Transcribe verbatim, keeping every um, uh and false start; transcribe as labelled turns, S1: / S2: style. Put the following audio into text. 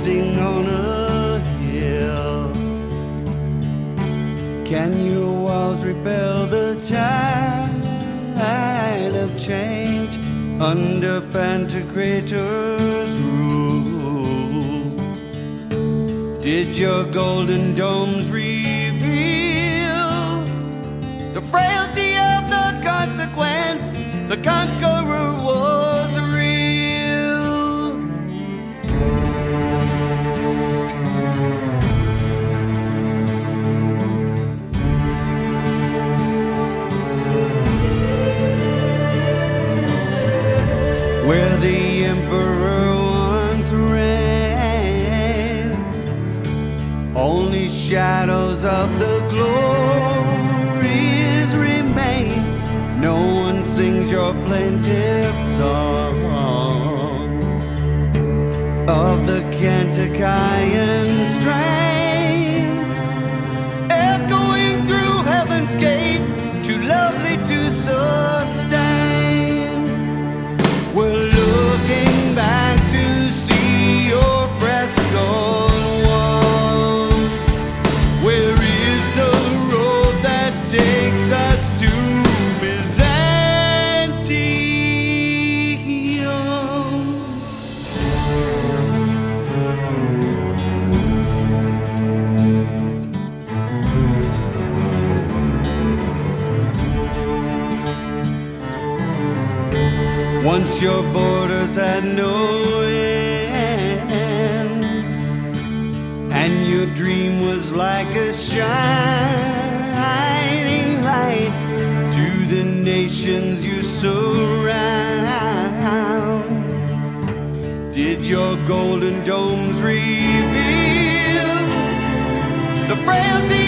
S1: resting on a hill. Can your walls repel the tide of change under Pantocrator's rule? Did your golden domes reveal the frailty of the consequence? The conqueror was real. Where the emperor once ran, only shadows of the glories remain. No one sings your plaintive song of the Cantacian strain, echoing through heaven's gate, too lovely to sustain. We're looking back to see your frescoed walls. Where is the road that takes us to once your borders had no end, and your dream was like a shining light to the nations you surround. Did your golden domes reveal the frailty